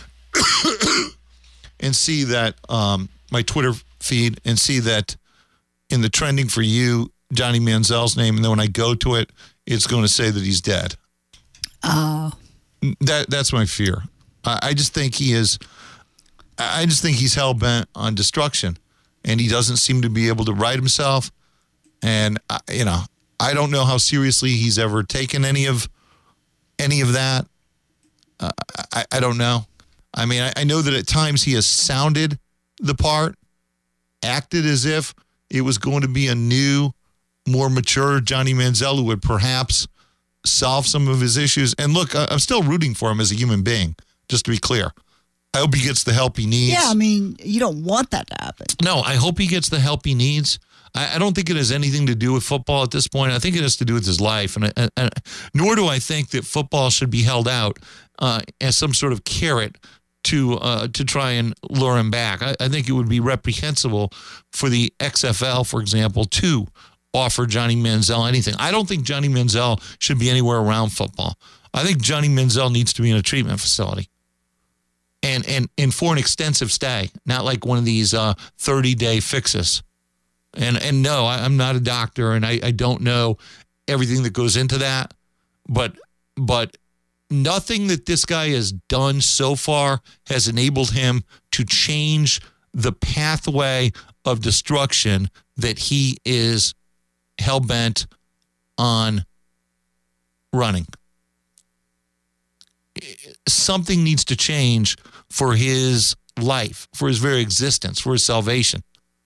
and see that um, my Twitter feed and see that in the trending for you, Johnny Manziel's name, and then when I go to it, it's going to say that he's dead. Oh. That that's my fear. I, I just think he is. I just think he's hell bent on destruction, and he doesn't seem to be able to right himself. And I, you know, I don't know how seriously he's ever taken any of any of that. Uh, I I don't know. I mean, I, I know that at times he has sounded the part, acted as if it was going to be a new, more mature Johnny Manziel who would perhaps solve some of his issues. And look, I'm still rooting for him as a human being, just to be clear. I hope he gets the help he needs. Yeah, I mean, you don't want that to happen. No, I hope he gets the help he needs. I, I don't think it has anything to do with football at this point. I think it has to do with his life. And, and, and nor do I think that football should be held out uh, as some sort of carrot to uh, to try and lure him back. I, I think it would be reprehensible for the X F L, for example, to offer Johnny Manziel anything. I don't think Johnny Manziel should be anywhere around football. I think Johnny Manziel needs to be in a treatment facility. And and and for an extensive stay, not like one of these uh, thirty-day fixes. And and no, I, I'm not a doctor, and I, I don't know everything that goes into that. But but nothing that this guy has done so far has enabled him to change the pathway of destruction that he is hell-bent on running. Something needs to change for his life, for his very existence, for his salvation.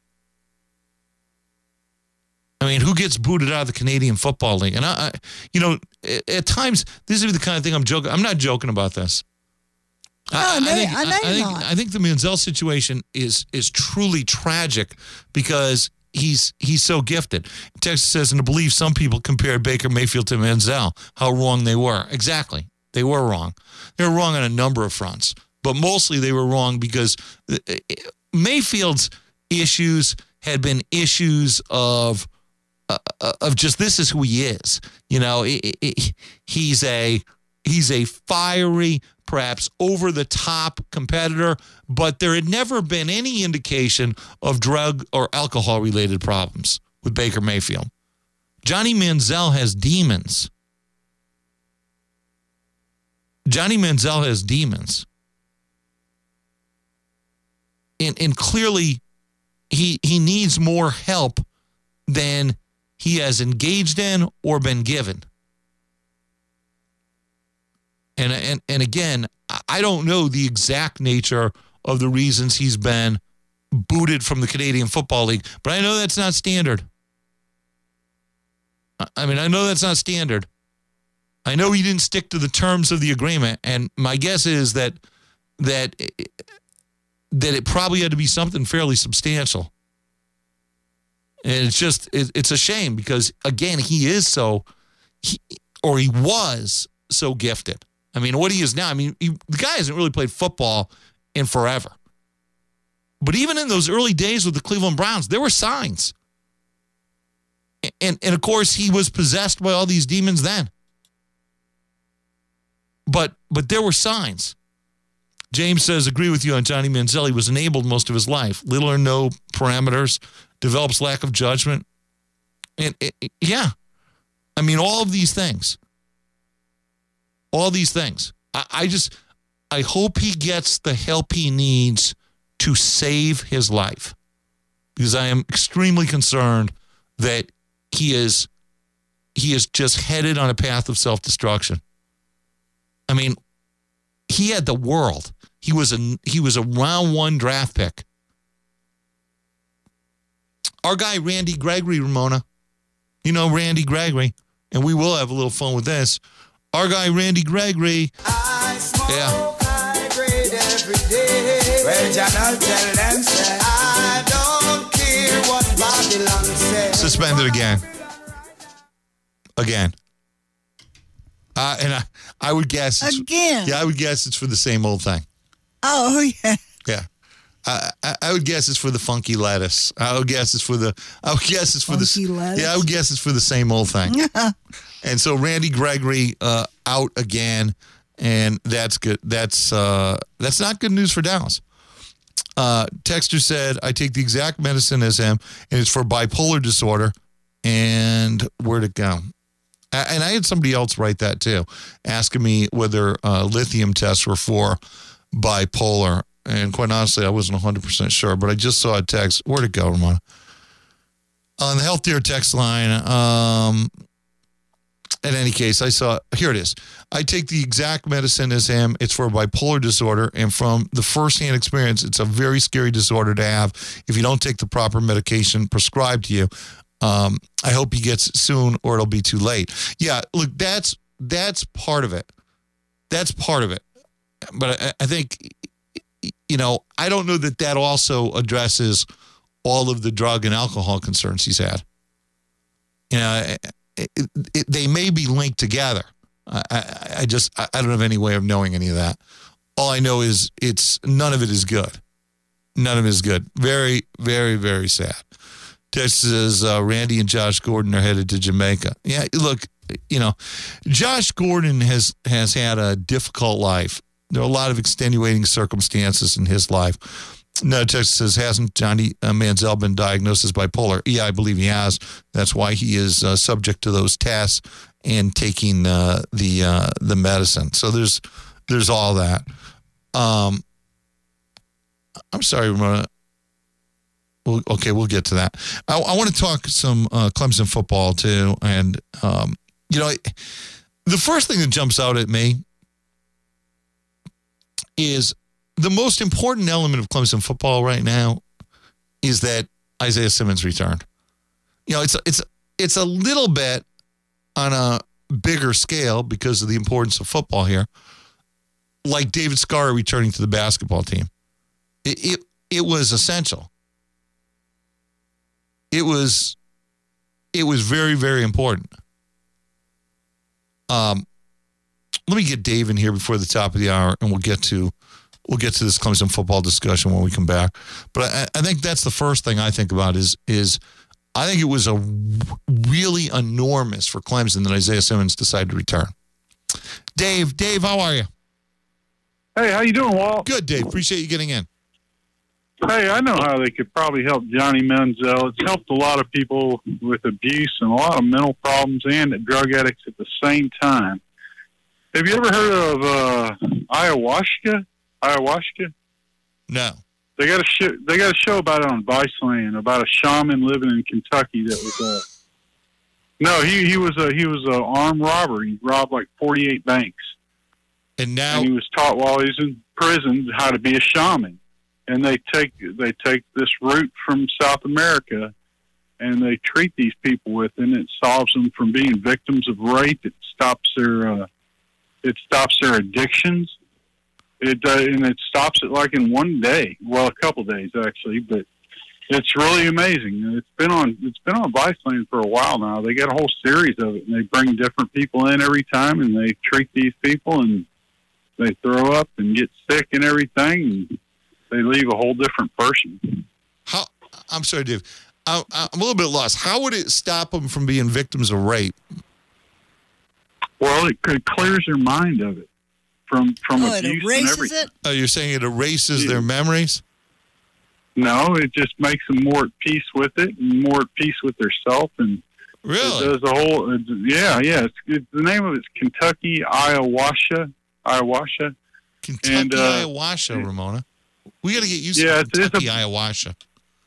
I mean, who gets booted out of the Canadian Football League? And, I, I you know, at, at times, this is the kind of thing I'm joking. I'm not joking about this. I, no, I, think, I know I, you're think, not. I think the Manziel situation is is truly tragic because he's he's so gifted. Texas says, and I believe some people compared Baker Mayfield to Manziel. How wrong they were. Exactly. They were wrong. They were wrong on a number of fronts, but mostly they were wrong because Mayfield's issues had been issues of uh, of just this is who he is. You know, it, it, he's a he's a fiery, perhaps over the top competitor, but there had never been any indication of drug or alcohol related problems with Baker Mayfield. Johnny Manziel has demons. Johnny Manziel has demons. And, and clearly, he he needs more help than he has engaged in or been given. And, and, and again, I don't know the exact nature of the reasons he's been booted from the Canadian Football League, but I know that's not standard. I mean, I know that's not standard. I know he didn't stick to the terms of the agreement, and my guess is that that that it probably had to be something fairly substantial. And it's just it, it's a shame because again, he is so, he, or he was so gifted. I mean, what he is now. I mean, he, the guy hasn't really played football in forever. But even in those early days with the Cleveland Browns, there were signs. And and of course, he was possessed by all these demons then. But but there were signs. James says, agree with you on Johnny Manziel. He was enabled most of his life. Little or no parameters, develops lack of judgment. And it, it, yeah, I mean, all of these things. All these things. I, I just, I hope he gets the help he needs to save his life. Because I am extremely concerned that he is, he is just headed on a path of self-destruction. I mean, he had the world. He was a he was a round one draft pick. Our guy Randy Gregory, Ramona, you know Randy Gregory, and we will have a little fun with this. Our guy Randy Gregory, I smoke yeah, high grade every day. Well, John, tell them say I don't care what Babylon says. suspended again, again. Uh, and I, I would guess it's, Again? Yeah, I would guess it's for the same old thing. Oh, yeah. Yeah, I, I, I would guess it's for the funky lettuce. I would guess it's for the. I would guess it's for Funky the. lettuce? Yeah, I would guess it's for the same old thing. And so Randy Gregory uh, out again, and that's good. That's uh, that's not good news for Dallas. Uh, Texter said, "I take the exact medicine as him, and it's for bipolar disorder." And where'd it go? And I had somebody else write that too, asking me whether uh, lithium tests were for bipolar. And quite honestly, I wasn't one hundred percent sure, but I just saw a text. Where'd it go, Ramona? On the Health Dear text line, um, in any case, I saw, here it is. I take the exact medicine as him. It's for bipolar disorder. And from the firsthand experience, it's a very scary disorder to have if you don't take the proper medication prescribed to you. Um, I hope he gets it soon or it'll be too late. Yeah, look, that's that's part of it. That's part of it. But I, I think you know, I don't know that that also addresses all of the drug and alcohol concerns he's had. You know, it, it, it, they may be linked together. I, I, I just, I don't have any way of knowing any of that. All I know is it's, none of it is good. None of it is good. Very, very, very sad. This is uh, Randy and Josh Gordon are headed to Jamaica. Yeah, look, you know, Josh Gordon has, has had a difficult life. There are a lot of extenuating circumstances in his life. No, text says, hasn't Johnny uh, Manziel been diagnosed as bipolar? Yeah, I believe he has. That's why he is uh, subject to those tests and taking uh, the uh, the medicine. So there's there's all that. Um, I'm sorry, Ramona. We'll, okay, we'll get to that. I, I want to talk some uh, Clemson football too, and um, you know, the first thing that jumps out at me is the most important element of Clemson football right now is that Isaiah Simmons returned. You know, it's it's it's a little bit on a bigger scale because of the importance of football here, like David Scarra returning to the basketball team. It it, it was essential. It was it was very, very important. Um, let me get Dave in here before the top of the hour, and we'll get to we'll get to this Clemson football discussion when we come back. But I, I think that's the first thing I think about is is I think it was a really enormous for Clemson that Isaiah Simmons decided to return. Dave, Dave, how are you? Hey, how you doing, Walt? Good, Dave. Appreciate you getting in. Hey, I know how they could probably help Johnny Manziel. It's helped a lot of people with abuse and a lot of mental problems and drug addicts at the same time. Have you ever heard of uh, ayahuasca? Ayahuasca? No. They got a show. They got a show about it on Viceland about a shaman living in Kentucky that was uh no, he he was a he was a armed robber. He robbed like forty-eight banks, and now and he was taught while he was in prison how to be a shaman. And they take they take this root from South America, and they treat these people with, and it solves them from being victims of rape. It stops their uh, it stops their addictions. It uh, and it stops it like in one day. Well, a couple days actually, but it's really amazing. It's been on it's been on Viceland for a while now. They got a whole series of it, and they bring different people in every time, and they treat these people, and they throw up and get sick and everything. And they leave a whole different person. How? I'm sorry, Dave. I, I'm a little bit lost. How would it stop them from being victims of rape? Well, it, it clears their mind of it from from oh, abuse it erases and everything. it? Oh, you're saying it erases Yeah. their memories? No, it just makes them more at peace with it and more at peace with their self. And really, it does a whole. It, yeah, yeah. It's, it, the name of it's Kentucky Ayahuasca. Ayahuasca. Kentucky and, uh, ayahuasca, Ramona. We got to get used Yeah, to it's- it's Kentucky a- ayahuasca.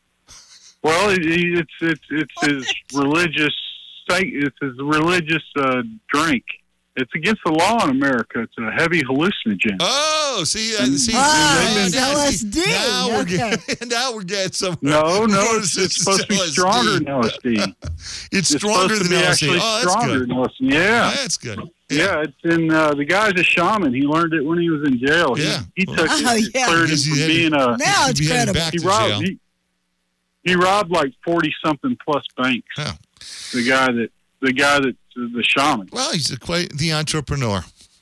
Well, it, it's it's it's his religious. It's his religious uh, drink. It's against the law in America. It's a heavy hallucinogen. Oh, see, uh, see, Ah, now, it's now, L S see, D. now we're Okay. getting, now we're getting somewhere. No, no, What it's, is it's this? supposed to be L S D? stronger than L S D. It's stronger supposed to than be L S D. actually Oh, that's stronger good. than L S D. Yeah, That's good. Yeah, it's in uh, the guy's a shaman. He learned it when he was in jail. He, Yeah. he took Oh, it, yeah. cleared it Because he from had- being a. Now he it's be headed credible. back He to robbed. jail. He, he robbed like forty something plus banks. Oh. The guy that the guy that the shaman. Well, he's a, quite the entrepreneur.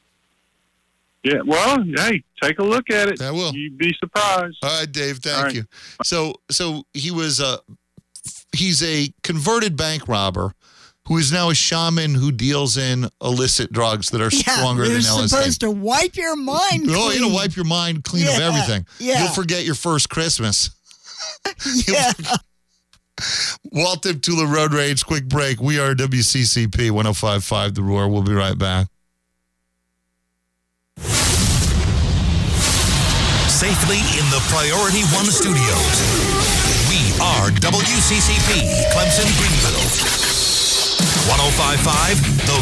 Yeah. Well, hey, take a look at it. I will. You'd be surprised. All right, Dave. Thank All right. you. So, so he was a he's a converted bank robber who is now a shaman who deals in illicit drugs that are stronger yeah, than they're L S D. supposed to wipe your mind clean. Oh, it'll wipe your mind clean of Yeah, everything. yeah. You'll forget your first Christmas. Yeah. Walt Deptula Road Rage, quick break. We are W C C P one oh five point five The Roar. We'll be right back. Safely in the Priority One studios. We are W C C P, Clemson Greenville. one oh five point five The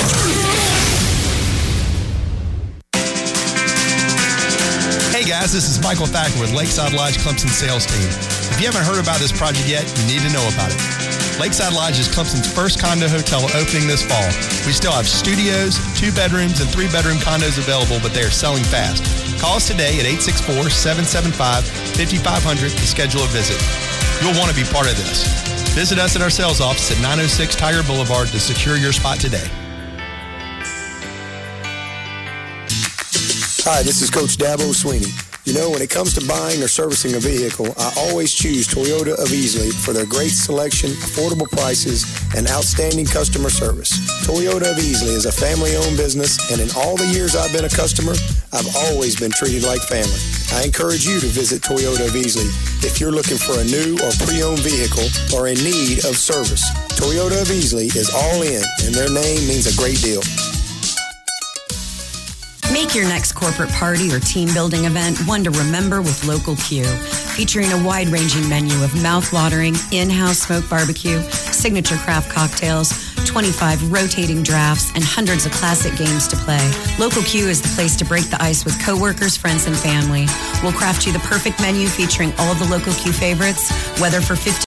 Roar. Hey guys, this is Michael Thacker with Lakeside Lodge Clemson sales team. If you haven't heard about this project yet, you need to know about it. Lakeside Lodge is Clemson's first condo hotel opening this fall. We still have studios, two bedrooms, and three bedroom condos available, but they are selling fast. Call us today at eight six four, seven seven five, five five zero zero to schedule a visit. You'll want to be part of this. Visit us at our sales office at nine oh six Tiger Boulevard to secure your spot today. Hi, this is Coach Dabo Sweeney. You know, when it comes to buying or servicing a vehicle, I always choose Toyota of Easley for their great selection, affordable prices, and outstanding customer service. Toyota of Easley is a family-owned business, and in all the years I've been a customer, I've always been treated like family. I encourage you to visit Toyota of Easley if you're looking for a new or pre-owned vehicle or in need of service. Toyota of Easley is all in, and their name means a great deal. Make your next corporate party or team-building event one to remember with Local Q. Featuring a wide-ranging menu of mouth-watering, in-house smoked barbecue, signature craft cocktails, twenty-five rotating drafts, and hundreds of classic games to play. Local Q is the place to break the ice with coworkers, friends, and family. We'll craft you the perfect menu featuring all the Local Q favorites, whether for fifty